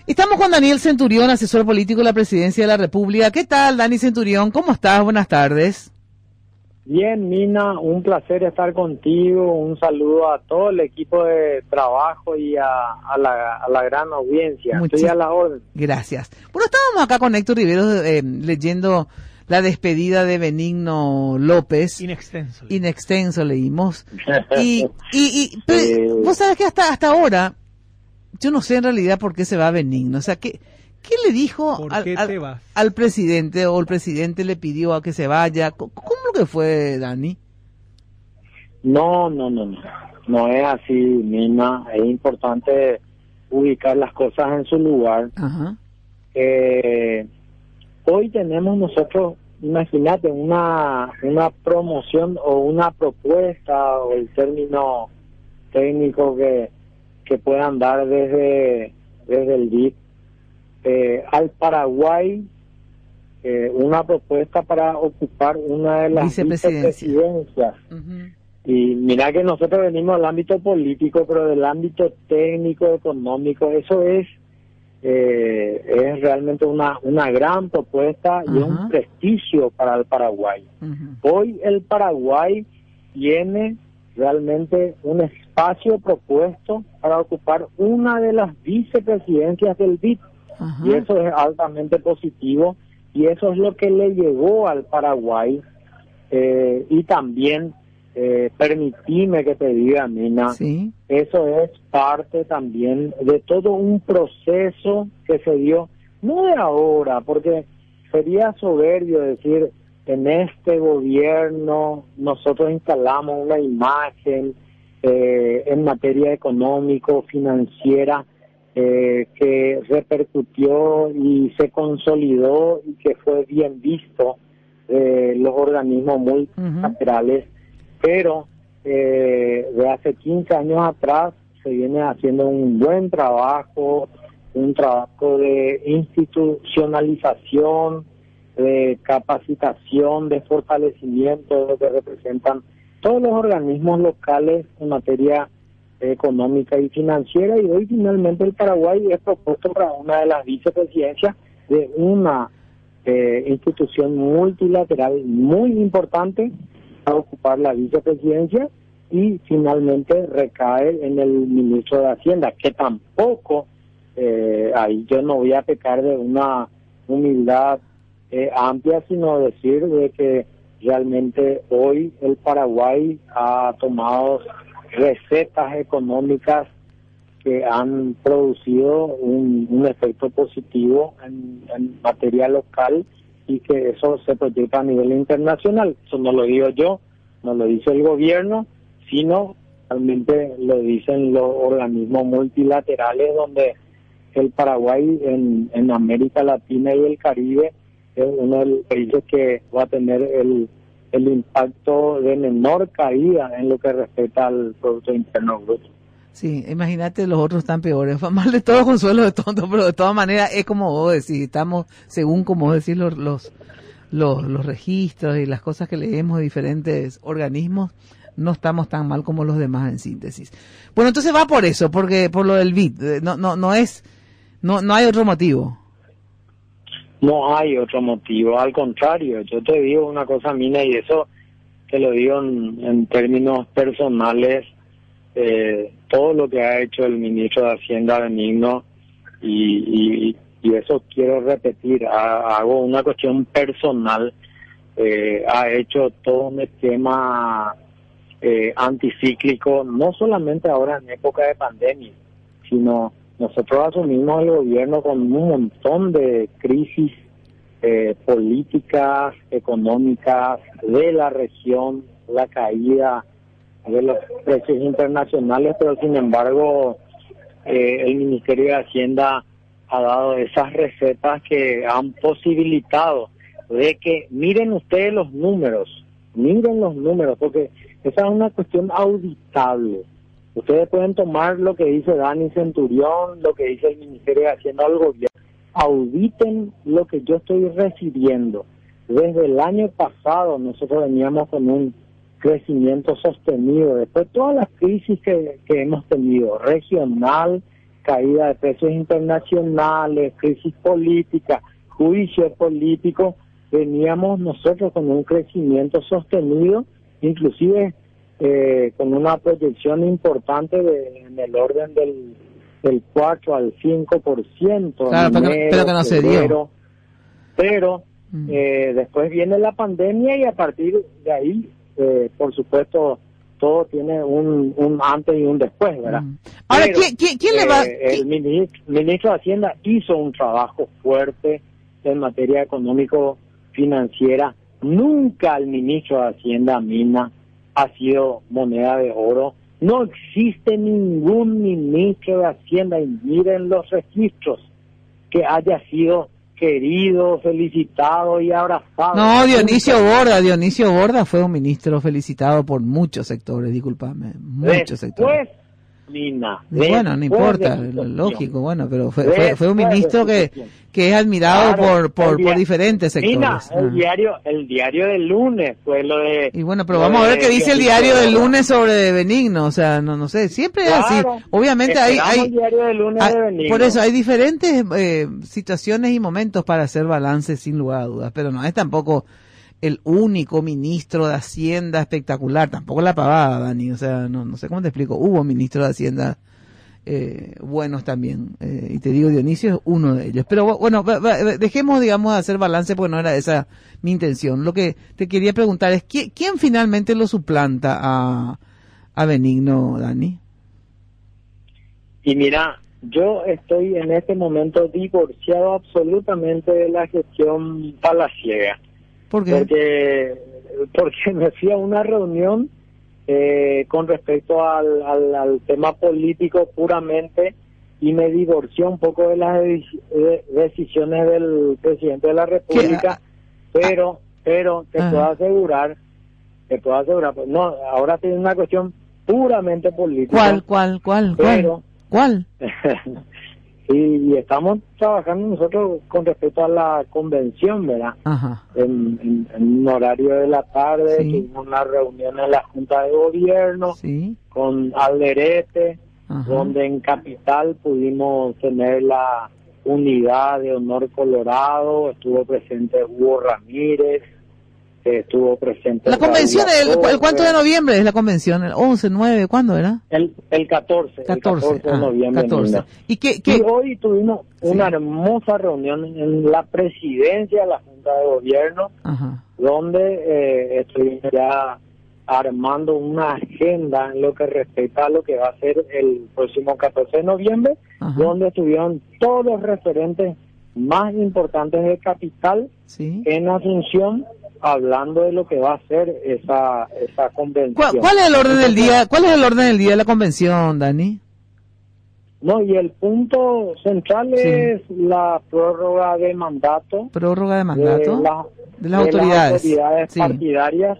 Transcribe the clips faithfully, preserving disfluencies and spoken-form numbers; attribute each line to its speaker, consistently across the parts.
Speaker 1: Estamos con Daniel Centurión, asesor político de la Presidencia de la República. ¿Qué tal, Dani Centurión? ¿Cómo estás? Buenas tardes.
Speaker 2: Bien, Mina, un placer estar contigo. Un saludo a todo el equipo de trabajo y a, a, la, a la gran audiencia.
Speaker 1: Muchis-
Speaker 2: Estoy a la orden.
Speaker 1: Gracias. Bueno, estábamos acá con Héctor Rivero eh, leyendo la despedida de Benigno López.
Speaker 3: In extenso.
Speaker 1: In extenso leímos. Y, y, y pero,
Speaker 2: Eh.
Speaker 1: vos sabés que hasta, hasta ahora, yo no sé en realidad por qué se va Benigno. O sea, ¿qué, qué le dijo
Speaker 3: ¿Por
Speaker 1: al,
Speaker 3: qué
Speaker 1: al,
Speaker 3: te vas?
Speaker 1: al presidente o el presidente le pidió a que se vaya? ¿Cómo, cómo lo que fue, Dani?
Speaker 2: No, no, no, no. No es así, Mina. Es importante ubicar las cosas en su lugar.
Speaker 1: Ajá.
Speaker 2: Eh, hoy tenemos nosotros, imagínate, una, una promoción o una propuesta o el término técnico que, que puedan dar desde, desde el B I D eh, al Paraguay, eh, una propuesta para ocupar una de las
Speaker 1: Vicepresidencia.
Speaker 2: vicepresidencias.
Speaker 1: Uh-huh.
Speaker 2: Y mira que nosotros venimos del ámbito político, pero del ámbito técnico, económico, eso es eh, es realmente una una gran propuesta y
Speaker 1: Ajá.
Speaker 2: un prestigio para el Paraguay.
Speaker 1: Uh-huh.
Speaker 2: Hoy el Paraguay tiene realmente un espacio propuesto para ocupar una de las vicepresidencias del B I D,
Speaker 1: Ajá.
Speaker 2: y eso es altamente positivo, y eso es lo que le llegó al Paraguay. Eh, y también eh, permitime que te diga, Mina,
Speaker 1: Sí.
Speaker 2: eso es parte también de todo un proceso que se dio, no de ahora, porque sería soberbio decir, en este gobierno nosotros instalamos una imagen eh, en materia económico, financiera, eh, que repercutió y se consolidó y que fue bien visto eh, los organismos multilaterales. Uh-huh. Pero eh, de hace quince años atrás se viene haciendo un buen trabajo, un trabajo de institucionalización, de capacitación, de fortalecimiento de lo que representan todos los organismos locales en materia económica y financiera, y hoy finalmente el Paraguay es propuesto para una de las vicepresidencias de una eh, institución multilateral muy importante a ocupar la vicepresidencia, y finalmente recae en el ministro de Hacienda, que tampoco, eh, ahí yo no voy a pecar de una humildad eh, amplia, sino decir de que realmente hoy el Paraguay ha tomado recetas económicas que han producido un, un efecto positivo en, en materia local, y que eso se proyecta a nivel internacional. Eso no lo digo yo, no lo dice el gobierno, sino realmente lo dicen los organismos multilaterales, donde el Paraguay en, en América Latina y el Caribe es uno de los países que va a tener el, el impacto de menor caída en lo que respecta al Producto Interno Bruto.
Speaker 1: Sí, imagínate, los otros están peores. Mal de todo, consuelo de tonto, pero de todas maneras es como vos decís, estamos, según como vos decís, los, los, los, los registros y las cosas que leemos de diferentes organismos, no estamos tan mal como los demás, en síntesis. Bueno, entonces va por eso, porque por lo del B I D, no, no, no es, no, no hay otro motivo.
Speaker 2: No hay otro motivo, al contrario, yo te digo una cosa, Mina, y eso te lo digo en, en términos personales. Eh, todo lo que ha hecho el ministro de Hacienda, Benigno, y, y, y eso quiero repetir, ha, hago una cuestión personal, eh, ha hecho todo un esquema eh, anticíclico, no solamente ahora en época de pandemia, sino nosotros asumimos el gobierno con un montón de crisis eh, políticas, económicas de la región, la caída de los precios internacionales, pero sin embargo eh, el Ministerio de Hacienda ha dado esas recetas que han posibilitado de que miren ustedes los números, miren los números, porque esa es una cuestión auditable. Ustedes pueden tomar lo que dice Dani Centurión, lo que dice el Ministerio de Hacienda o el gobierno, auditen lo que yo estoy recibiendo. Desde el año pasado nosotros veníamos con un crecimiento sostenido, después de todas las crisis que, que hemos tenido, regional caída de precios internacionales, crisis política, juicio político, veníamos nosotros con un crecimiento sostenido, inclusive eh, con una proyección importante de, en el orden del, del cuatro al cinco por ciento.
Speaker 1: Claro, pero, enero, pero que no se dio.
Speaker 2: Pero mm. eh, después viene la pandemia y a partir de ahí, eh, por supuesto, todo tiene un, un antes y un después, ¿verdad? Mm.
Speaker 1: Ahora,
Speaker 2: pero,
Speaker 1: ¿quién, quién, quién le va?
Speaker 2: Eh, el ministro, ministro de Hacienda hizo un trabajo fuerte en materia económico-financiera. Nunca el ministro de Hacienda, Mina, ha sido moneda de oro. No existe ningún ministro de Hacienda, y miren los registros, que haya sido querido, felicitado y abrazado.
Speaker 1: No, Dionisio Borda, Dionisio Borda fue un ministro felicitado por muchos sectores, discúlpame, muchos
Speaker 2: Después,
Speaker 1: sectores.
Speaker 2: Mina,
Speaker 1: bueno, no importa, lo lógico, bueno, pero fue, fue, fue un ministro que, que es admirado
Speaker 2: claro,
Speaker 1: por, por, por diferentes sectores.
Speaker 2: Mina, el
Speaker 1: ah.
Speaker 2: diario, el diario del lunes fue lo de...
Speaker 1: Y bueno, pero vamos a ver qué dice el diario del lunes sobre Benigno, o sea, no no sé, siempre
Speaker 2: claro,
Speaker 1: es así. Obviamente hay, hay,
Speaker 2: el diario del lunes
Speaker 1: hay
Speaker 2: de Benigno.
Speaker 1: Por eso hay diferentes eh, situaciones y momentos para hacer balance sin lugar a dudas, pero no es tampoco el único ministro de Hacienda espectacular, tampoco la pavada, Dani, o sea, no no sé cómo te explico, hubo ministros de Hacienda eh, buenos también, eh, y te digo, Dionisio es uno de ellos, pero bueno, dejemos, digamos, de hacer balance porque no era esa mi intención. Lo que te quería preguntar es, ¿quién, quién finalmente lo suplanta a, a Benigno, Dani?
Speaker 2: Y mira, yo estoy en este momento divorciado absolutamente de la gestión palaciega.
Speaker 1: ¿Por qué?
Speaker 2: Porque, porque me fui a una reunión eh, con respecto al, al, al tema político puramente y me divorció un poco de las de, de, decisiones del presidente de la República, ¿qué? pero pero te Ajá. puedo asegurar, te puedo asegurar, pues no, ahora tiene una cuestión puramente política.
Speaker 1: ¿Cuál, cuál, cuál,
Speaker 2: pero,
Speaker 1: cuál?
Speaker 2: y, y estamos trabajando nosotros con respecto a la convención, ¿verdad?
Speaker 1: Ajá.
Speaker 2: En, en, en un horario de la tarde, sí. Tuvimos una reunión en la Junta de Gobierno,
Speaker 1: sí.
Speaker 2: con Alderete, Ajá. donde en Capital pudimos tener la unidad de Honor Colorado, estuvo presente Hugo Ramírez, estuvo presente...
Speaker 1: La convención, el, el cuánto de noviembre es la convención? ¿El once, nueve, cuándo era?
Speaker 2: El, el catorce,
Speaker 1: catorce,
Speaker 2: el catorce de
Speaker 1: ah,
Speaker 2: noviembre.
Speaker 1: catorce. ¿Y, qué, qué?
Speaker 2: y hoy tuvimos
Speaker 1: sí.
Speaker 2: una hermosa reunión en la presidencia de la Junta de Gobierno,
Speaker 1: Ajá.
Speaker 2: donde eh, estuvimos ya armando una agenda en lo que respecta a lo que va a ser el próximo catorce de noviembre, Ajá. donde estuvieron todos los referentes más importantes de Capital
Speaker 1: sí.
Speaker 2: en Asunción, hablando de lo que va a ser esa esa convención.
Speaker 1: ¿Cuál, cuál es el orden del día? ¿Cuál es el orden del día de la convención, Dani?
Speaker 2: No, y el punto central sí. es la prórroga de mandato.
Speaker 1: Prórroga de mandato
Speaker 2: de, la,
Speaker 1: de las de autoridades,
Speaker 2: las autoridades
Speaker 1: sí.
Speaker 2: partidarias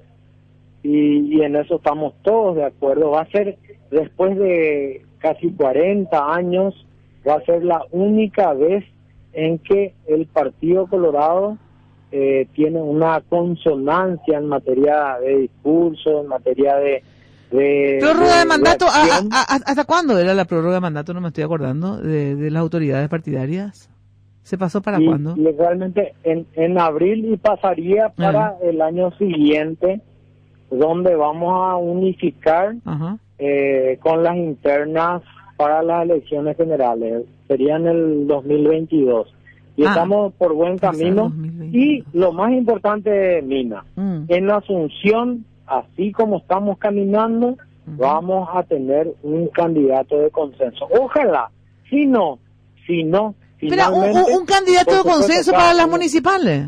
Speaker 2: y, y en eso estamos todos de acuerdo. Va a ser después de casi cuarenta años, va a ser la única vez en que el Partido Colorado Eh, tiene una consonancia en materia de discurso, en materia de... de
Speaker 1: ¿Prórroga de, de mandato?
Speaker 2: de
Speaker 1: ¿A, a, ¿Hasta cuándo era la prórroga de mandato? No me estoy acordando, de, de las autoridades partidarias. ¿Se pasó para
Speaker 2: y,
Speaker 1: cuándo?
Speaker 2: Y realmente en, en abril y pasaría para Ajá. el año siguiente, donde vamos a unificar eh, con las internas para las elecciones generales. Sería en el dos mil veintidós. Y ah, estamos por buen camino. Y lo más importante, Mina, mm. en Asunción, así como estamos caminando, uh-huh. vamos a tener un candidato de consenso. Ojalá, si no, si no,
Speaker 1: Pero un, un, un candidato de consenso para las municipales.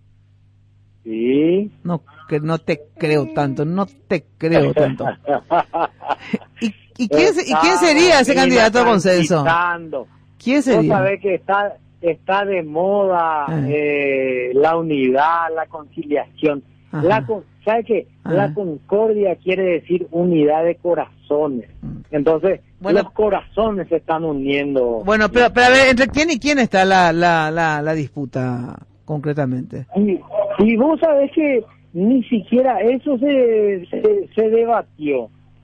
Speaker 2: Sí.
Speaker 1: No, que no te creo tanto, no te creo tanto. ¿Y, y, quién, ¿Y quién sería ese candidato de consenso? ¿Quién sería?
Speaker 2: Vos sabés que está... está de moda eh, la unidad, la conciliación. Ajá. La ¿Sabe qué? Ajá. La concordia quiere decir unidad de corazones. Entonces, bueno, los corazones se están uniendo.
Speaker 1: Bueno, pero, pero a ver, ¿entre quién y quién está la la la, la disputa concretamente?
Speaker 2: Y, y vos sabés que ni siquiera eso se, se, se debatió.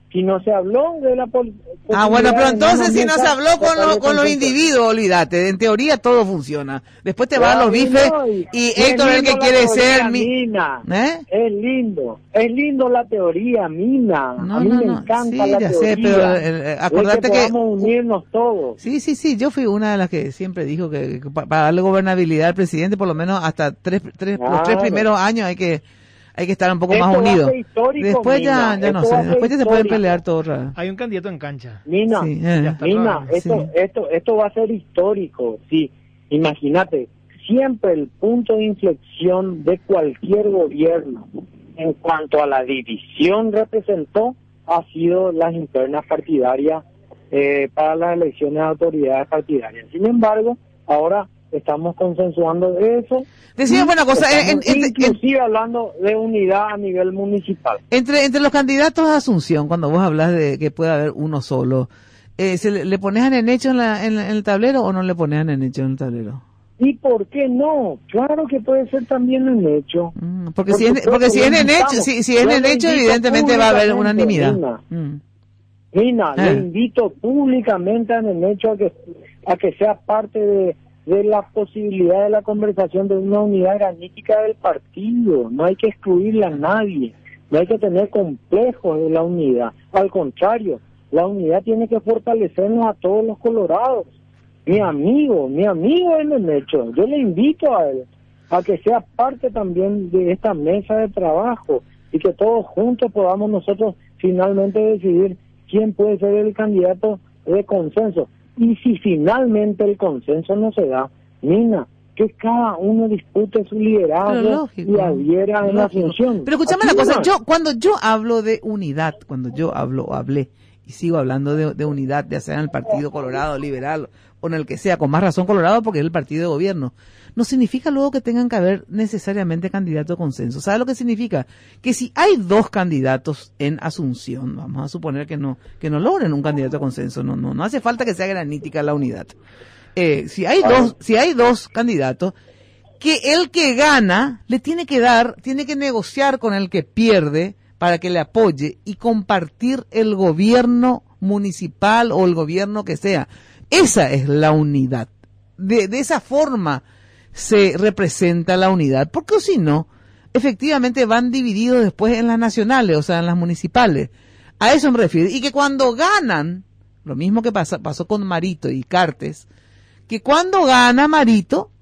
Speaker 2: Si no se habló de la pol-
Speaker 1: Ah, bueno, pero entonces si no se habló con,
Speaker 2: lo,
Speaker 1: los con los individuos, olvídate, en teoría todo funciona. Después te van los bifes
Speaker 2: no,
Speaker 1: y, y
Speaker 2: es
Speaker 1: Héctor el que
Speaker 2: lindo la
Speaker 1: quiere
Speaker 2: teoría,
Speaker 1: ser mi...
Speaker 2: Mina,
Speaker 1: ¿Eh?
Speaker 2: es lindo, es lindo la teoría, Mina.
Speaker 1: No,
Speaker 2: a mí
Speaker 1: no,
Speaker 2: me
Speaker 1: no.
Speaker 2: encanta
Speaker 1: Sí,
Speaker 2: la
Speaker 1: ya
Speaker 2: teoría.
Speaker 1: sé, pero eh, acordate
Speaker 2: de que,
Speaker 1: que...
Speaker 2: podamos unirnos todos.
Speaker 1: Sí, sí, sí, yo fui una de las que siempre dijo que, que pa- para darle gobernabilidad al presidente, por lo menos hasta tres, tres,
Speaker 2: Claro.
Speaker 1: los tres primeros años hay que hay que estar un poco
Speaker 2: Esto
Speaker 1: más
Speaker 2: va a
Speaker 1: unidos.
Speaker 2: ser histórico,
Speaker 1: Después ya,
Speaker 2: Mina,
Speaker 1: ya no
Speaker 2: esto va
Speaker 1: sé,
Speaker 2: a ser
Speaker 1: después ya se pueden
Speaker 2: histórico.
Speaker 1: pelear todo otra vez.
Speaker 3: Hay un candidato en cancha.
Speaker 2: Mina,
Speaker 1: Sí, eh.
Speaker 3: Ya está
Speaker 2: Mina,
Speaker 3: rodando.
Speaker 2: esto,
Speaker 1: Sí.
Speaker 2: esto, esto va a ser histórico, sí. Imagínate, siempre el punto de inflexión de cualquier gobierno en cuanto a la división representó ha sido las internas partidarias eh, para las elecciones de autoridades partidarias. Sin embargo, ahora estamos consensuando de eso.
Speaker 1: Decime buena cosa,
Speaker 2: Estamos
Speaker 1: en- en- en-
Speaker 2: inclusive hablando de unidad a nivel municipal.
Speaker 1: Entre, entre los candidatos a Asunción, cuando vos hablas de que puede haber uno solo, eh, ¿se le, le pones a Nenecho en, la, en, la- en el tablero o no le pones a Nenecho en el tablero?
Speaker 2: ¿Y por qué no? Claro que puede ser también un hecho.
Speaker 1: Mm, porque
Speaker 2: Por
Speaker 1: si es,
Speaker 2: supuesto,
Speaker 1: porque si
Speaker 2: lo
Speaker 1: es Nenecho,
Speaker 2: invitamos.
Speaker 1: si, si es
Speaker 2: Yo lo
Speaker 1: Nenecho,
Speaker 2: invito
Speaker 1: evidentemente va a haber
Speaker 2: públicamente,
Speaker 1: unanimidad.
Speaker 2: Nina.
Speaker 1: Mm.
Speaker 2: Nina,
Speaker 1: Ah.
Speaker 2: le invito públicamente a Nenecho a que, a que sea parte de, de la posibilidad de la conversación de una unidad granítica del partido. No hay que excluirle a nadie, no hay que tener complejos de la unidad. Al contrario, la unidad tiene que fortalecernos a todos los colorados. Mi amigo, mi amigo es Nenecho, yo le invito a él a que sea parte también de esta mesa de trabajo y que todos juntos podamos nosotros finalmente decidir quién puede ser el candidato de consenso. Y si finalmente el consenso no se da, Nina, que cada uno dispute su
Speaker 1: Pero
Speaker 2: liderazgo
Speaker 1: lógico,
Speaker 2: y adhiera en la
Speaker 1: lógico.
Speaker 2: función.
Speaker 1: Pero escúchame
Speaker 2: Así
Speaker 1: una cosa,
Speaker 2: nomás.
Speaker 1: yo cuando yo hablo de unidad, cuando yo hablo o hablé y sigo hablando de, de unidad, ya sea en el Partido Colorado, Liberal o en el que sea, con más razón Colorado porque es el partido de gobierno, no significa luego que tengan que haber necesariamente candidatos de consenso. ¿Sabe lo que significa? Que si hay dos candidatos en Asunción, vamos a suponer que no que no logren un candidato de consenso, no no no hace falta que sea granítica la unidad. Eh, si hay dos si hay dos candidatos, que el que gana le tiene que dar, tiene que negociar con el que pierde para que le apoye y compartir el gobierno municipal o el gobierno que sea. Esa es la unidad. De, de esa forma se representa la unidad, porque si no, efectivamente van divididos después en las nacionales, o sea, en las municipales. A eso me refiero. Y que cuando ganan, lo mismo que pasa, pasó con Marito y Cartes, que cuando gana Marito,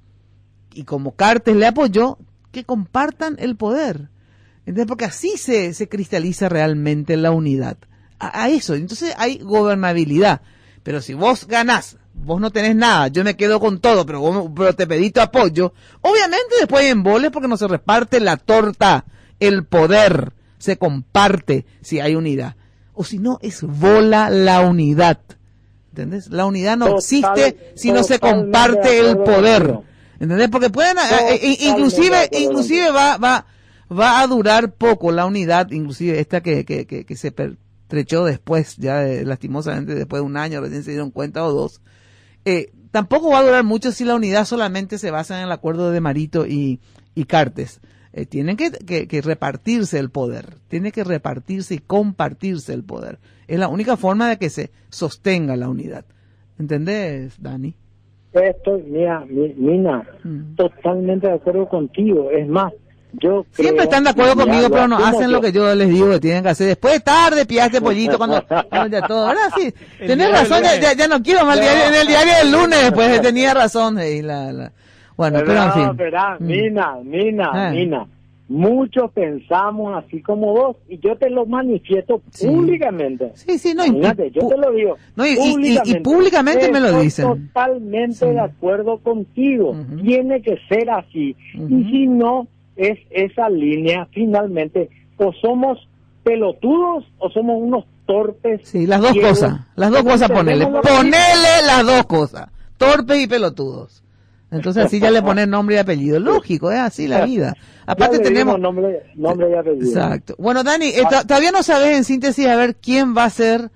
Speaker 1: y como Cartes le apoyó, que compartan el poder. Entonces, porque así se, se cristaliza realmente la unidad. A, a eso. Entonces hay gobernabilidad. Pero si vos ganás, vos no tenés nada, yo me quedo con todo, pero, vos, pero te pedí tu apoyo, obviamente después hay emboles porque no se reparte la torta, el poder se comparte si hay unidad. O si no, es bola la unidad. ¿Entendés? La unidad no
Speaker 2: Total,
Speaker 1: existe si no se
Speaker 2: totalmente
Speaker 1: comparte
Speaker 2: de
Speaker 1: el
Speaker 2: acuerdo
Speaker 1: poder.
Speaker 2: contigo.
Speaker 1: ¿Entendés? Porque pueden, eh, eh,
Speaker 2: Totalmente
Speaker 1: inclusive,
Speaker 2: de acuerdo
Speaker 1: inclusive va, va, va a durar poco la unidad, inclusive esta que, que, que, que se pertrechó después, ya de, lastimosamente después de un año, recién se dieron cuenta o dos. Eh, tampoco va a durar mucho si la unidad solamente se basa en el acuerdo de Marito y, y Cartes. Eh, tienen que, que, que repartirse el poder, tiene que repartirse y compartirse el poder. Es la única forma de que se sostenga la unidad. ¿Entendés, Dani?
Speaker 2: Esto, mira, mi- Mina,
Speaker 1: Mm.
Speaker 2: totalmente de acuerdo contigo. Es más, yo
Speaker 1: Siempre
Speaker 2: creo-
Speaker 1: están de acuerdo
Speaker 2: mira,
Speaker 1: conmigo,
Speaker 2: lo
Speaker 1: pero no
Speaker 2: asumo
Speaker 1: hacen
Speaker 2: yo.
Speaker 1: lo que yo les digo que tienen que hacer. Después tarde pillaste pollito cuando, cuando ya todo. Ahora sí,
Speaker 3: El
Speaker 1: tenés
Speaker 3: día del
Speaker 1: razón, ya,
Speaker 3: lunes.
Speaker 1: ya, ya no quiero más el
Speaker 2: No.
Speaker 1: diario, en el diario del lunes después tenía razón. Y la, la. Bueno, pero en
Speaker 2: No,
Speaker 1: fin.
Speaker 2: verá,
Speaker 1: Mm.
Speaker 2: Mina, Mina,
Speaker 1: Ah.
Speaker 2: Mina. Muchos pensamos así como vos, y yo te lo manifiesto
Speaker 1: Sí.
Speaker 2: públicamente.
Speaker 1: Sí, sí, no, y,
Speaker 2: Imagínate, yo
Speaker 1: pu-
Speaker 2: te lo digo.
Speaker 1: no, y- y- y- y públicamente me lo
Speaker 2: Estoy
Speaker 1: dicen.
Speaker 2: Totalmente
Speaker 1: Sí.
Speaker 2: de acuerdo contigo.
Speaker 1: Ujú.
Speaker 2: Tiene que ser así.
Speaker 1: Ujú.
Speaker 2: Y si no, es esa línea, finalmente, o somos pelotudos o somos unos torpes.
Speaker 1: Sí, las dos
Speaker 2: ciegos,
Speaker 1: cosas, las dos
Speaker 2: que no
Speaker 1: cosas ponele.
Speaker 2: entendemos lo que
Speaker 1: Ponele las dos cosas. Torpes y pelotudos. Entonces así ya le pones nombre y apellido. Lógico, es así la vida. Aparte
Speaker 2: Ya le
Speaker 1: tenemos...
Speaker 2: dimos nombre, nombre y apellido.
Speaker 1: Exacto. Bueno, Dani, eh, to- todavía no sabes en síntesis a ver quién va a ser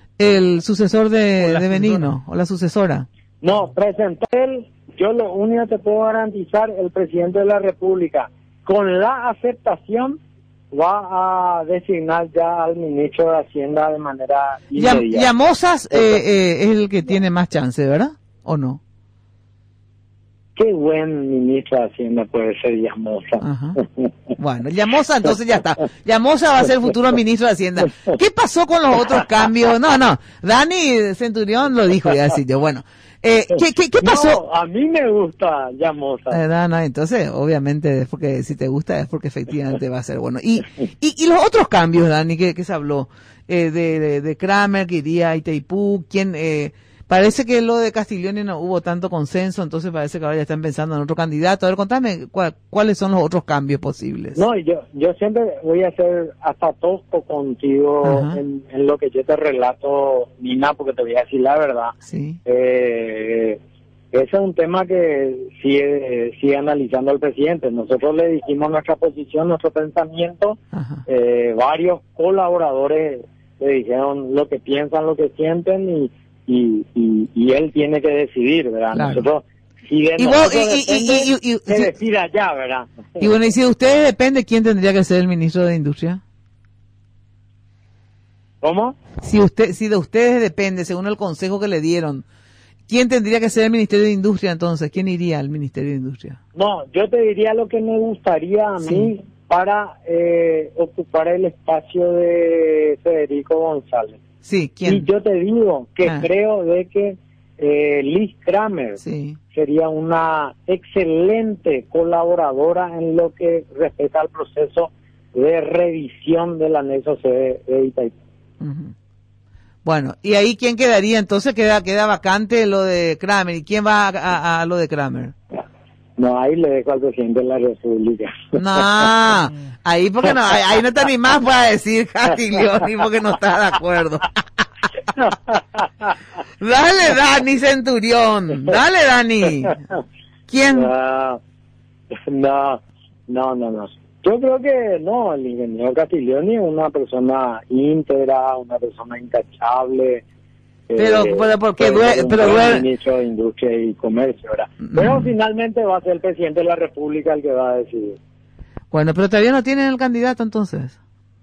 Speaker 1: el sucesor de,
Speaker 3: O la
Speaker 1: de
Speaker 3: sucesora.
Speaker 1: Benigno, o la sucesora.
Speaker 2: No, presentó él, yo lo único que te puedo garantizar, el presidente de la República, con la aceptación va a designar ya al ministro de Hacienda de manera
Speaker 1: Llam,
Speaker 2: inmediata.
Speaker 1: Llamosas eh, eh, es el que tiene más chance, ¿verdad? ¿O no?
Speaker 2: Qué buen ministro de Hacienda puede ser Llamosa.
Speaker 1: Ajá. Bueno, Llamosa entonces ya está. Llamosa va a ser el futuro ministro de Hacienda. ¿Qué pasó con los otros cambios? No, no, Dani Centurión lo dijo, ya así yo. Bueno, eh, ¿qué, qué, qué pasó?
Speaker 2: No, a mí me gusta Llamosa.
Speaker 1: Eh, no, no, entonces obviamente es porque si te gusta es porque efectivamente va a ser bueno. Y y, y los otros cambios, Dani, que, que se habló eh, de, de, de Kramer, que iría a Itaipú, quién... Eh, Parece que lo de Castiglioni no hubo tanto consenso, entonces parece que ahora ya están pensando en otro candidato. A ver, contame cuál, cuáles son los otros cambios posibles.
Speaker 2: No, yo yo siempre voy a ser hasta tosco contigo en, en lo que yo te relato, Nina, porque te voy a decir la verdad.
Speaker 1: Sí.
Speaker 2: Eh, ese es un tema que sigue, sigue analizando el presidente. Nosotros le dijimos nuestra posición, nuestro pensamiento. Eh, varios colaboradores le dijeron lo que piensan, lo que sienten y Y, y, y él tiene que decidir, ¿verdad?
Speaker 1: Claro.
Speaker 2: Nosotros, si de
Speaker 1: y
Speaker 2: nosotros
Speaker 1: vos, y,
Speaker 2: depende,
Speaker 1: y, y, y, y,
Speaker 2: se
Speaker 1: si,
Speaker 2: decide allá, ¿verdad?
Speaker 1: Y bueno, y si de ustedes depende, ¿quién tendría que ser el ministro de Industria?
Speaker 2: ¿Cómo?
Speaker 1: Si usted, si de ustedes depende, según el consejo que le dieron, ¿quién tendría que ser el Ministerio de Industria entonces? ¿Quién iría al Ministerio de Industria?
Speaker 2: No, yo te diría lo que me gustaría a
Speaker 1: Sí.
Speaker 2: mí para eh, ocupar el espacio de Federico González.
Speaker 1: Sí, ¿quién?
Speaker 2: Y yo te digo que
Speaker 1: Ah.
Speaker 2: creo de que eh, Liz Kramer
Speaker 1: Sí.
Speaker 2: sería una excelente colaboradora en lo que respecta al proceso de revisión del anexo C de, de Itaipú.
Speaker 1: Uh-huh. Bueno, ¿y ahí quién quedaría? Entonces queda queda vacante lo de Kramer. ¿Y quién va a, a, a lo de Kramer?
Speaker 2: No, ahí le dejo al presidente de la República.
Speaker 1: No, ahí porque no, ahí, ahí no te animás para decir Castiglioni porque no estás de acuerdo. Dale, Dani Centurión, dale, Dani. ¿Quién?
Speaker 2: No, no, no, no, no. Yo creo que no, el ingeniero Castiglioni es una persona íntegra, una persona intachable.
Speaker 1: Pero,
Speaker 2: eh,
Speaker 1: pero porque
Speaker 2: puede ser
Speaker 1: duele,
Speaker 2: un
Speaker 1: pero
Speaker 2: buen
Speaker 1: duele.
Speaker 2: ministro de Industria y Comercio, ¿verdad?
Speaker 1: Mm.
Speaker 2: Pero finalmente va a ser el presidente de la República el que va a decidir.
Speaker 1: Bueno, pero todavía no tienen el candidato entonces.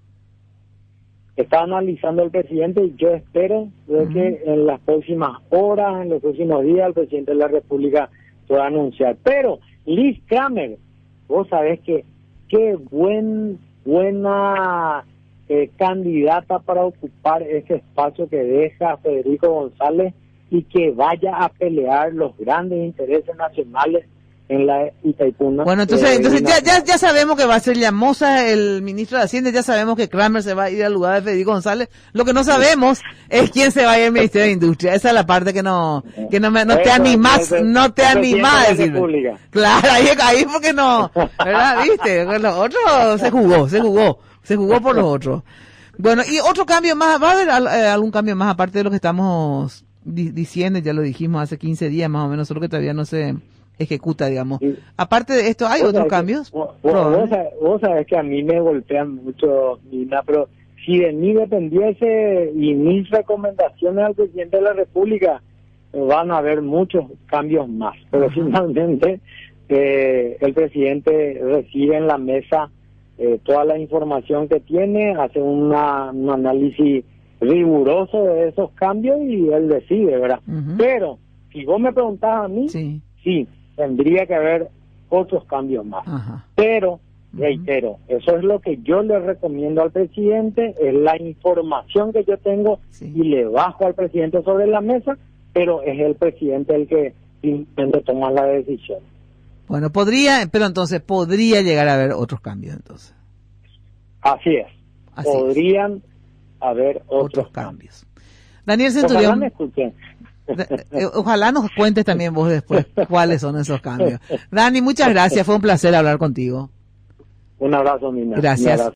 Speaker 2: Está analizando el presidente y yo espero de
Speaker 1: Ujú.
Speaker 2: que en las próximas horas, en los próximos días, el presidente de la República pueda anunciar. Pero Liz Kramer, vos sabés que qué buen, buena eh, candidata para ocupar ese espacio que deja Federico González y que vaya a pelear los grandes intereses nacionales en la Itaipuna.
Speaker 1: Bueno, entonces,
Speaker 2: Eh,
Speaker 1: entonces ya, ya,
Speaker 2: nacional.
Speaker 1: ya sabemos que va a ser Llamosa el ministro de Hacienda, ya sabemos que Kramer se va a ir al lugar de Federico González. Lo que no sabemos es quién se va a ir al Ministerio de Industria. Esa es la parte que no, que no me, no te
Speaker 2: Eso,
Speaker 1: animás,
Speaker 2: el-
Speaker 1: no te
Speaker 2: el
Speaker 1: animás a
Speaker 2: presidente de la
Speaker 1: decirme.
Speaker 2: República.
Speaker 1: Claro, ahí, ahí porque no, ¿verdad? ¿Viste? Con los otros se jugó, se jugó, se jugó por los otros. Bueno, y otro cambio más, ¿va a haber al- eh, algún cambio más aparte de lo que estamos di- diciendo? Ya lo dijimos hace quince días más o menos, solo que todavía no se ejecuta, digamos.
Speaker 2: Sí.
Speaker 1: Aparte de esto, ¿hay
Speaker 2: Vos
Speaker 1: otros
Speaker 2: sabés que-
Speaker 1: cambios?
Speaker 2: Vos, vos-
Speaker 1: Probable.
Speaker 2: vos sabés, vos sabés que a mí me golpean mucho, Nina, pero si de mí dependiese y mis recomendaciones al presidente de la República, eh, van a haber muchos cambios más. Pero
Speaker 1: Ajá.
Speaker 2: finalmente eh, el presidente recibe en la mesa eh, toda la información que tiene, hace una, un análisis riguroso de esos cambios y él decide, ¿verdad?
Speaker 1: Ujú.
Speaker 2: Pero si vos me preguntás a mí,
Speaker 1: Sí,
Speaker 2: sí, tendría que haber otros cambios más.
Speaker 1: ajá.
Speaker 2: Pero, reitero, eso es lo que yo le recomiendo al presidente, es la información que yo tengo
Speaker 1: Sí.
Speaker 2: y le bajo al presidente sobre la mesa, pero es el presidente el que intenta tomar la decisión.
Speaker 1: Bueno, podría, pero entonces podría llegar a haber otros cambios entonces.
Speaker 2: Así es.
Speaker 1: Así es.
Speaker 2: Podrían haber otros,
Speaker 1: Otros
Speaker 2: cambios.
Speaker 1: cambios. Daniel
Speaker 2: Ojalá
Speaker 1: Centurión,
Speaker 2: me escuchen.
Speaker 1: de- eh, ojalá nos cuentes también vos después cuáles son esos cambios. Dani, muchas gracias, fue un placer hablar contigo.
Speaker 2: Un abrazo, Nina.
Speaker 1: Gracias.
Speaker 2: Un abrazo.